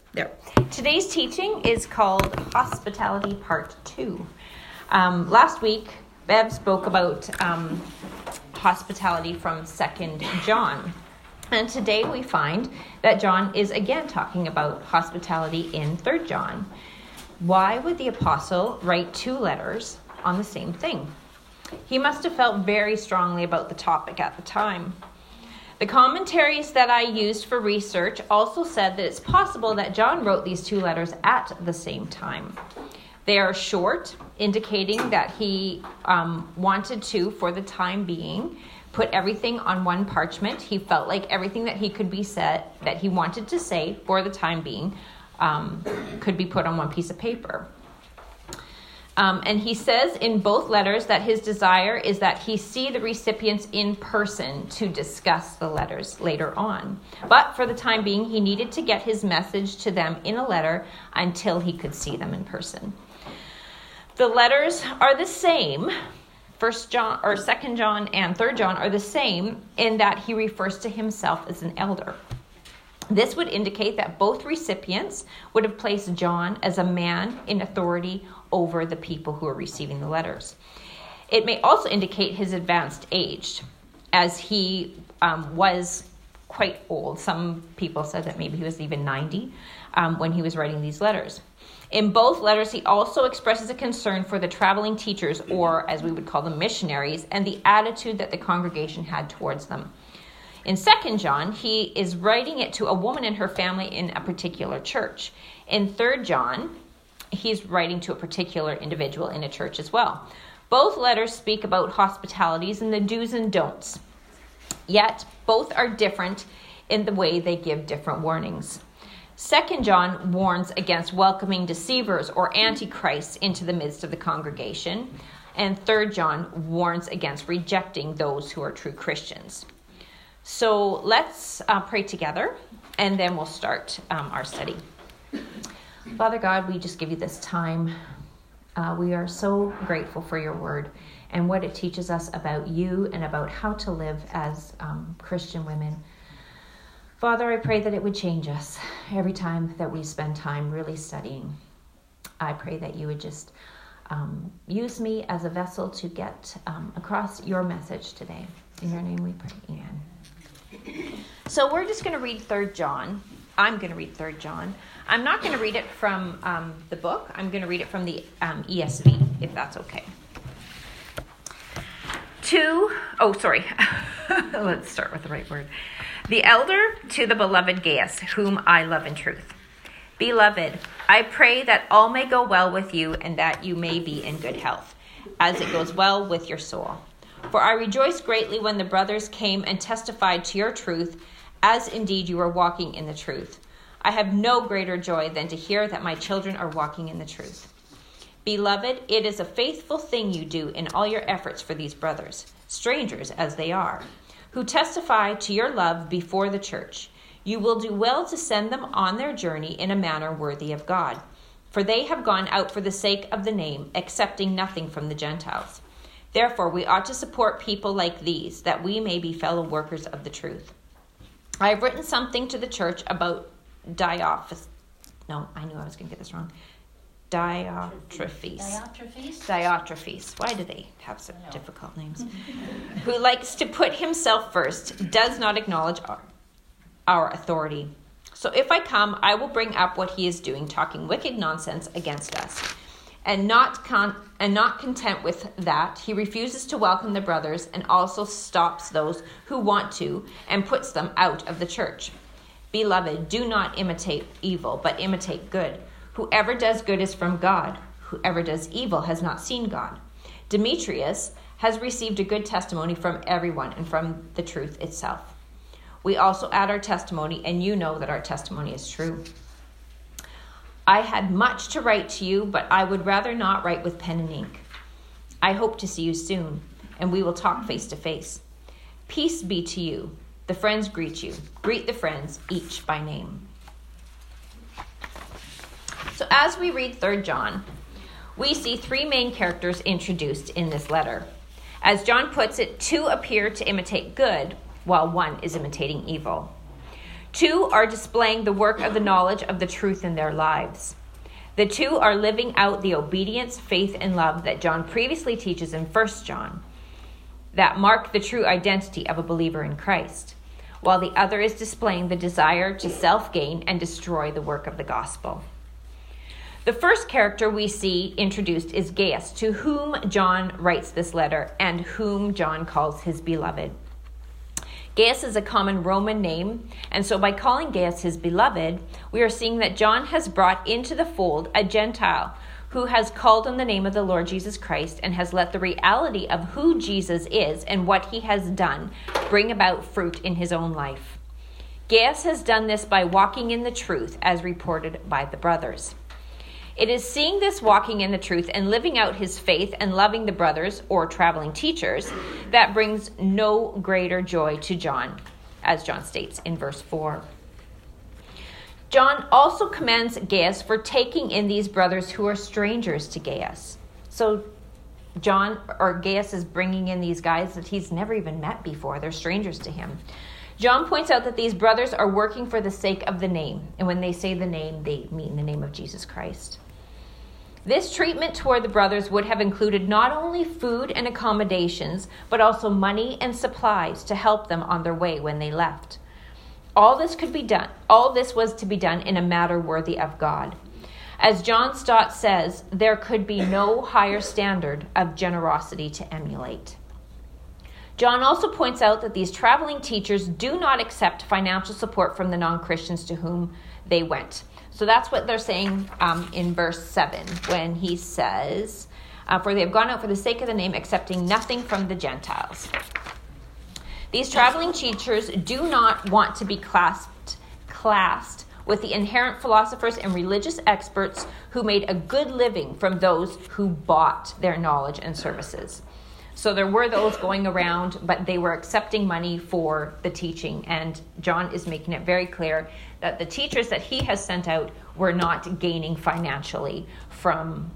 There. Today's teaching is called Hospitality Part 2. Last week, Bev spoke about hospitality from 2 John. And today we find that John is again talking about hospitality in 3 John. Why would the apostle write 2 letters on the same thing? He must have felt very strongly about the topic at the time. The commentaries that I used for research also said that it's possible that John wrote these 2 letters at the same time. They are short, indicating that he wanted to, for the time being, put everything on one parchment. He felt like everything that he could be said, that he wanted to say for the time being, could be put on one piece of paper. And he says in both letters that his desire is that he see the recipients in person to discuss the letters later on. But for the time being, he needed to get his message to them in a letter until he could see them in person. The letters are the same. 2 John and 3 John are the same in that he refers to himself as an elder. This would indicate that both recipients would have placed John as a man in authority over the people who are receiving the letters. It may also indicate his advanced age, as he was quite old. Some people said that maybe he was even 90 when he was writing these letters. In both letters, he also expresses a concern for the traveling teachers, or as we would call them, missionaries, and the attitude that the congregation had towards them. In 2 John, he is writing it to a woman and her family in a particular church. In 3 John, he's writing to a particular individual in a church as well. Both letters speak about hospitalities and the do's and don'ts. Yet, both are different in the way they give different warnings. 2 John warns against welcoming deceivers or antichrists into the midst of the congregation. And 3 John warns against rejecting those who are true Christians. So let's pray together, and then we'll start our study. Father God, we just give you this time. We are so grateful for your word and what it teaches us about you and about how to live as Christian women. Father, I pray that it would change us every time that we spend time really studying. I pray that you would just use me as a vessel to get across your message today. In your name we pray. Amen. So we're just going to read 3 John. I'm going to read 3 John. I'm not going to read it from the book. I'm going to read it from the ESV, if that's okay. Let's start with the right word. The elder to the beloved Gaius, whom I love in truth. Beloved, I pray that all may go well with you and that you may be in good health, as it goes well with your soul. For I rejoiced greatly when the brothers came and testified to your truth, as indeed you are walking in the truth. I have no greater joy than to hear that my children are walking in the truth. Beloved, it is a faithful thing you do in all your efforts for these brothers, strangers as they are, who testify to your love before the church. You will do well to send them on their journey in a manner worthy of God, for they have gone out for the sake of the name, accepting nothing from the Gentiles. Therefore, we ought to support people like these, that we may be fellow workers of the truth. I have written something to the church about Diotrephes. Why do they have such difficult names? Who likes to put himself first, does not acknowledge our authority. So if I come, I will bring up what he is doing, talking wicked nonsense against us. And not content with that, he refuses to welcome the brothers and also stops those who want to and puts them out of the church. Beloved, do not imitate evil, but imitate good. Whoever does good is from God. Whoever does evil has not seen God. Demetrius has received a good testimony from everyone and from the truth itself. We also add our testimony, and you know that our testimony is true. I had much to write to you, but I would rather not write with pen and ink. I hope to see you soon, and we will talk face to face. Peace be to you. The friends greet you. Greet the friends, each by name. So as we read 3 John, we see 3 main characters introduced in this letter. As John puts it, 2 appear to imitate good, while 1 is imitating evil. 2 are displaying the work of the knowledge of the truth in their lives. The 2 are living out the obedience, faith, and love that John previously teaches in 1 John that mark the true identity of a believer in Christ, while the other is displaying the desire to self-gain and destroy the work of the gospel. The first character we see introduced is Gaius, to whom John writes this letter and whom John calls his beloved. Gaius is a common Roman name, and so by calling Gaius his beloved, we are seeing that John has brought into the fold a Gentile who has called on the name of the Lord Jesus Christ and has let the reality of who Jesus is and what he has done bring about fruit in his own life. Gaius has done this by walking in the truth as reported by the brothers. It is seeing this walking in the truth and living out his faith and loving the brothers, or traveling teachers, that brings no greater joy to John, as John states in verse 4. John also commends Gaius for taking in these brothers who are strangers to Gaius. So Gaius is bringing in these guys that he's never even met before. They're strangers to him. John points out that these brothers are working for the sake of the name. And when they say the name, they mean the name of Jesus Christ. This treatment toward the brothers would have included not only food and accommodations, but also money and supplies to help them on their way when they left. All this was to be done in a manner worthy of God. As John Stott says, there could be no higher standard of generosity to emulate. John also points out that these traveling teachers do not accept financial support from the non-Christians to whom they went. So that's what they're saying in verse 7 when he says, for they have gone out for the sake of the name, accepting nothing from the Gentiles. These traveling teachers do not want to be classed with the inherent philosophers and religious experts who made a good living from those who bought their knowledge and services. So there were those going around, but they were accepting money for the teaching. And John is making it very clear that the teachers that he has sent out were not gaining financially from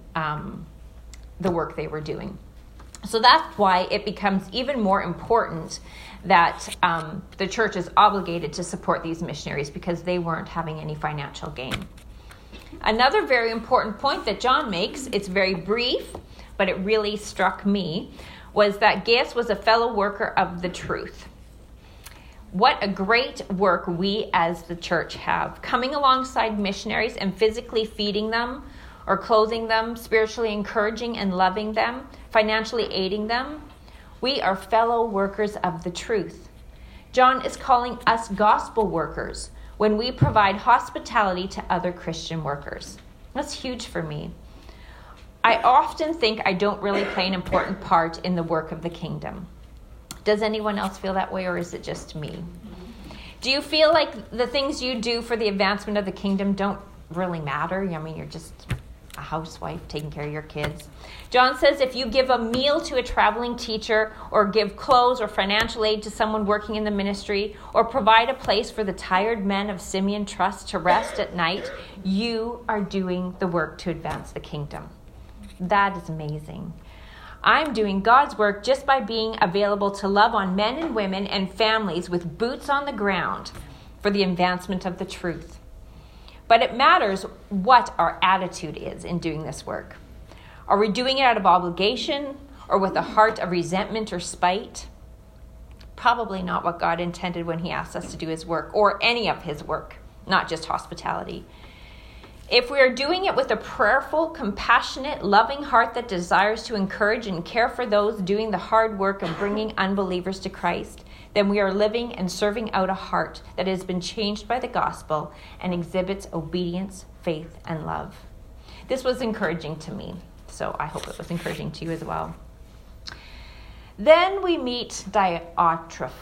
the work they were doing. So that's why it becomes even more important that the church is obligated to support these missionaries, because they weren't having any financial gain. Another very important point that John makes, it's very brief, but it really struck me, was that Gaius was a fellow worker of the truth. What a great work we as the church have, coming alongside missionaries and physically feeding them or clothing them, spiritually encouraging and loving them, financially aiding them. We are fellow workers of the truth. John is calling us gospel workers when we provide hospitality to other Christian workers. That's huge for me. I often think I don't really play an important part in the work of the kingdom. Does anyone else feel that way, or is it just me? Do you feel like the things you do for the advancement of the kingdom don't really matter? I mean, you're just a housewife taking care of your kids. John says if you give a meal to a traveling teacher, or give clothes or financial aid to someone working in the ministry, or provide a place for the tired men of Simeon Trust to rest at night, you are doing the work to advance the kingdom. That is amazing. I'm doing God's work just by being available to love on men and women and families with boots on the ground for the advancement of the truth. But it matters what our attitude is in doing this work. Are we doing it out of obligation or with a heart of resentment or spite? Probably not what God intended when he asked us to do his work, or any of his work, not just hospitality. If we are doing it with a prayerful, compassionate, loving heart that desires to encourage and care for those doing the hard work of bringing unbelievers to Christ, then we are living and serving out a heart that has been changed by the gospel and exhibits obedience, faith, and love. This was encouraging to me, so I hope it was encouraging to you as well. Then we meet Diotrephes.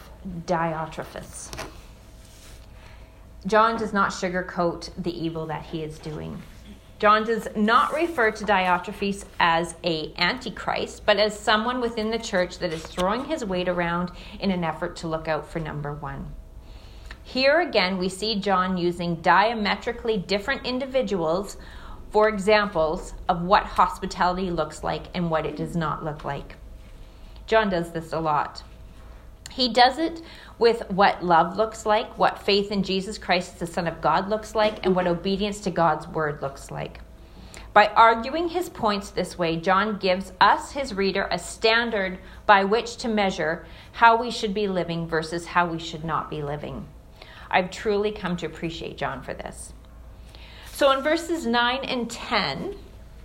John does not sugarcoat the evil that he is doing. John does not refer to Diotrephes as an antichrist, but as someone within the church that is throwing his weight around in an effort to look out for number one. Here again, we see John using diametrically different individuals for examples of what hospitality looks like and what it does not look like. John does this a lot. He does it with what love looks like, what faith in Jesus Christ as the Son of God looks like, and what obedience to God's word looks like. By arguing his points this way, John gives us, his reader, a standard by which to measure how we should be living versus how we should not be living. I've truly come to appreciate John for this. So in verses 9 and 10,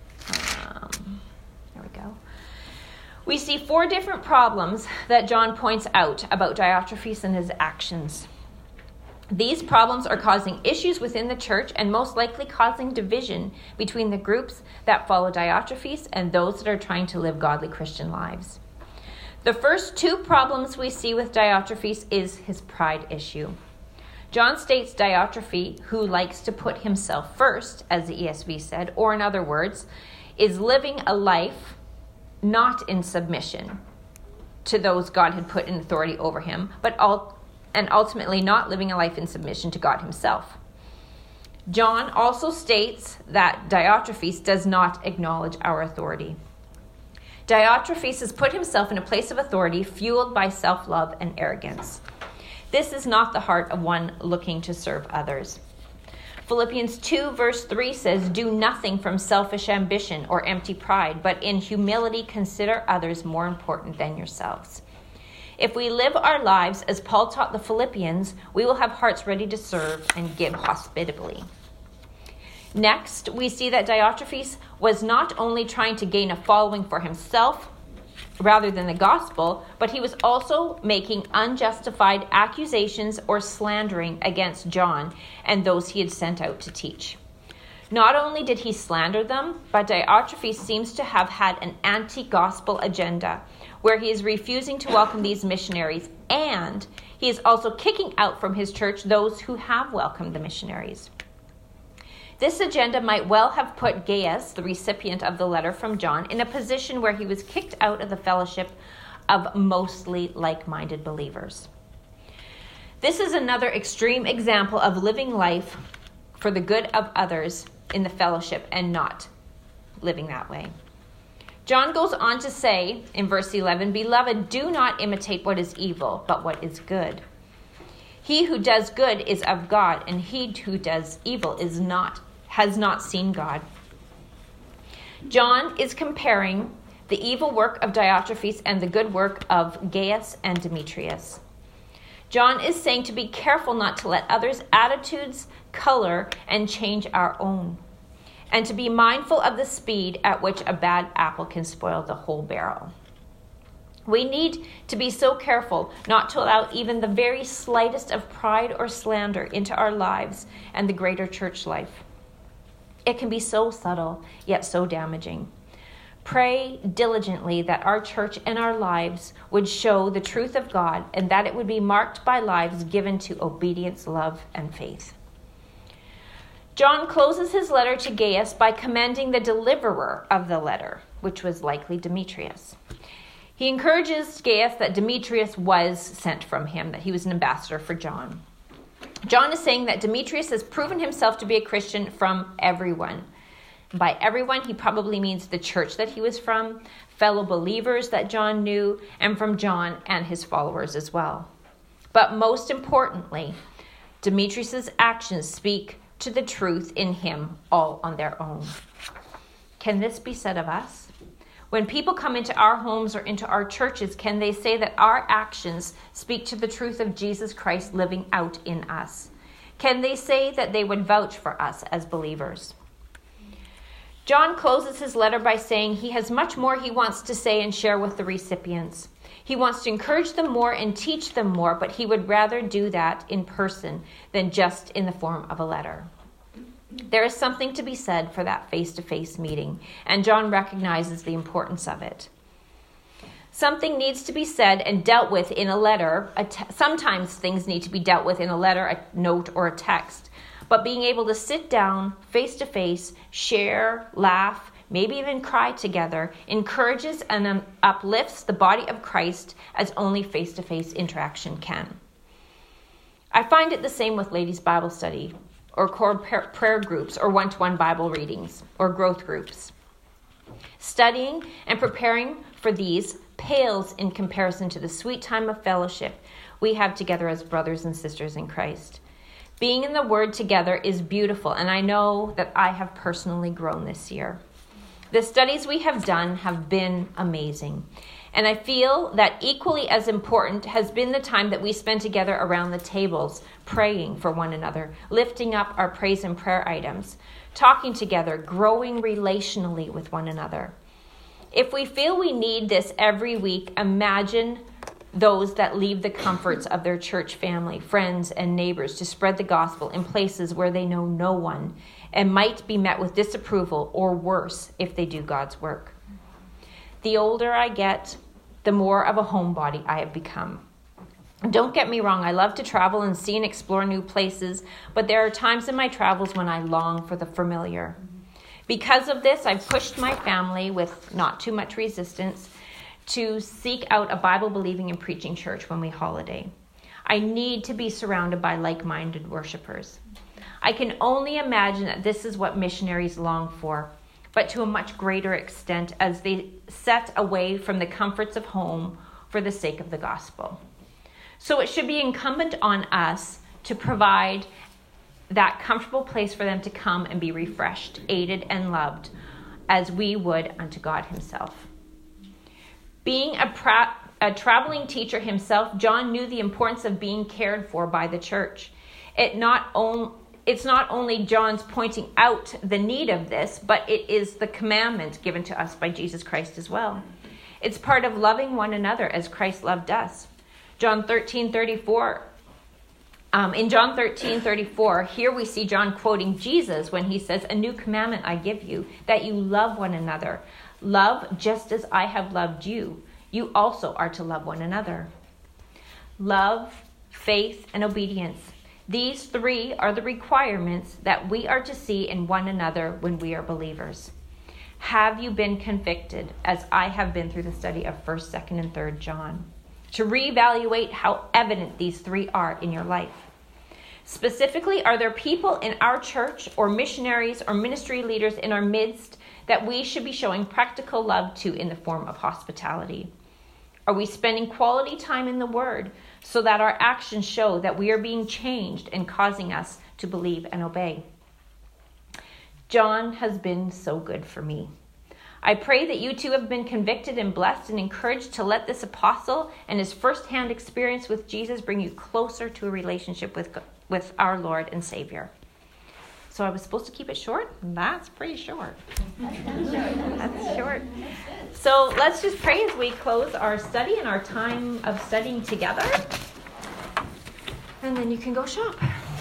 there we go. We see 4 different problems that John points out about Diotrephes and his actions. These problems are causing issues within the church and most likely causing division between the groups that follow Diotrephes and those that are trying to live godly Christian lives. The first 2 problems we see with Diotrephes is his pride issue. John states Diotrephes, who likes to put himself first, as the ESV said, or in other words, is living a life not in submission to those God had put in authority over him, and ultimately not living a life in submission to God himself. John also states that Diotrephes does not acknowledge our authority. Diotrephes has put himself in a place of authority fueled by self-love and arrogance. This is not the heart of one looking to serve others. Philippians 2 verse 3 says, "Do nothing from selfish ambition or empty pride, but in humility consider others more important than yourselves." If we live our lives as Paul taught the Philippians, we will have hearts ready to serve and give hospitably. Next, we see that Diotrephes was not only trying to gain a following for himself rather than the gospel, but he was also making unjustified accusations or slandering against John and those he had sent out to teach. Not only did he slander them, but Diotrephes seems to have had an anti-gospel agenda, where he is refusing to welcome these missionaries, and he is also kicking out from his church those who have welcomed the missionaries. This agenda might well have put Gaius, the recipient of the letter from John, in a position where he was kicked out of the fellowship of mostly like-minded believers. This is another extreme example of living life for the good of others in the fellowship and not living that way. John goes on to say in verse 11, "Beloved, do not imitate what is evil, but what is good. He who does good is of God, and he who does evil has not seen God." John is comparing the evil work of Diotrephes and the good work of Gaius and Demetrius. John is saying to be careful not to let others' attitudes color and change our own, and to be mindful of the speed at which a bad apple can spoil the whole barrel. We need to be so careful not to allow even the very slightest of pride or slander into our lives and the greater church life. It can be so subtle, yet so damaging. Pray diligently that our church and our lives would show the truth of God, and that it would be marked by lives given to obedience, love, and faith. John closes his letter to Gaius by commending the deliverer of the letter, which was likely Demetrius. He encourages Gaius that Demetrius was sent from him, that he was an ambassador for John. John is saying that Demetrius has proven himself to be a Christian from everyone. By everyone, he probably means the church that he was from, fellow believers that John knew, and from John and his followers as well. But most importantly, Demetrius' actions speak to the truth in him all on their own. Can this be said of us? When people come into our homes or into our churches, can they say that our actions speak to the truth of Jesus Christ living out in us? Can they say that they would vouch for us as believers? John closes his letter by saying he has much more he wants to say and share with the recipients. He wants to encourage them more and teach them more, but he would rather do that in person than just in the form of a letter. There is something to be said for that face-to-face meeting, and John recognizes the importance of it. Something needs to be said and dealt with in a letter. Sometimes things need to be dealt with in a letter, a note, or a text. But being able to sit down face-to-face, share, laugh, maybe even cry together, encourages and uplifts the body of Christ as only face-to-face interaction can. I find it the same with ladies' Bible study, or core prayer groups, or one-to-one Bible readings, or growth groups. Studying and preparing for these pales in comparison to the sweet time of fellowship we have together as brothers and sisters in Christ. Being in the Word together is beautiful, and I know that I have personally grown this year. The studies we have done have been amazing, and I feel that equally as important has been the time that we spend together around the tables, praying for one another, lifting up our praise and prayer items, talking together, growing relationally with one another. If we feel we need this every week, imagine those that leave the comforts of their church family, friends, and neighbors to spread the gospel in places where they know no one and might be met with disapproval or worse if they do God's work. The older I get, the more of a homebody I have become. Don't get me wrong, I love to travel and see and explore new places, but there are times in my travels when I long for the familiar. Because of this, I've pushed my family with not too much resistance to seek out a Bible-believing and preaching church when we holiday. I need to be surrounded by like-minded worshipers. I can only imagine that this is what missionaries long for, but to a much greater extent as they set away from the comforts of home for the sake of the gospel. So it should be incumbent on us to provide that comfortable place for them to come and be refreshed, aided, and loved as we would unto God himself. Being a traveling teacher himself, John knew the importance of being cared for by the church. It's not only John's pointing out the need of this, but it is the commandment given to us by Jesus Christ as well. It's part of loving one another as Christ loved us. John 13:34. In John 13:34, here we see John quoting Jesus when he says, "A new commandment I give you, that you love one another. Love just as I have loved you. You also are to love one another." Love, faith, and obedience. These three are the requirements that we are to see in one another when we are believers. Have you been convicted, as I have been through the study of 1st, 2nd, and 3rd John, to reevaluate how evident these three are in your life? Specifically, are there people in our church or missionaries or ministry leaders in our midst that we should be showing practical love to in the form of hospitality? Are we spending quality time in the Word so that our actions show that we are being changed and causing us to believe and obey? John has been so good for me. I pray that you too have been convicted and blessed and encouraged to let this apostle and his firsthand experience with Jesus bring you closer to a relationship with our Lord and Savior. So I was supposed to keep it short? That's pretty short. That's short. So let's just pray as we close our study and our time of studying together. And then you can go shop.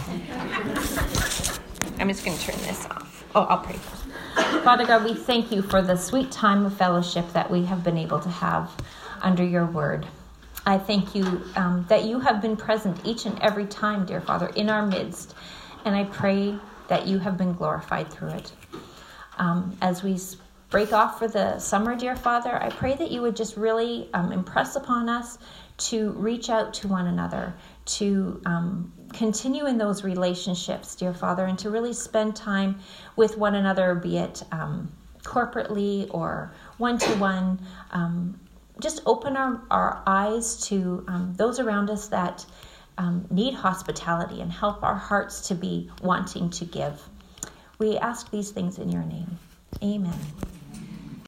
I'm just going to turn this off. Oh, I'll pray first. Father God, we thank you for the sweet time of fellowship that we have been able to have under your word. I thank you that you have been present each and every time, dear Father, in our midst. And I pray that you have been glorified through it. As we break off for the summer, dear Father, I pray that you would just really impress upon us to reach out to one another, to continue in those relationships, dear Father, and to really spend time with one another, be it corporately or one-to-one. Just open our eyes to those around us that need hospitality and help our hearts to be wanting to give. We ask these things in your name. Amen.